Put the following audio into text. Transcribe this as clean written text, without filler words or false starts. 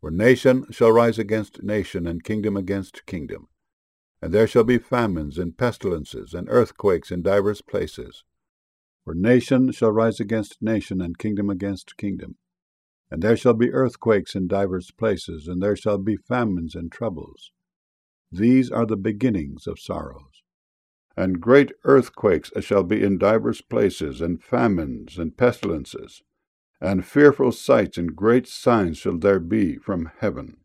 For nation shall rise against nation, and kingdom against kingdom. And there shall be famines and pestilences and earthquakes in divers places. For nation shall rise against nation, and kingdom against kingdom. And there shall be earthquakes in divers places, and there shall be famines and troubles. These are the beginnings of sorrows. And great earthquakes shall be in divers places, and famines and pestilences, and fearful sights and great signs shall there be from heaven.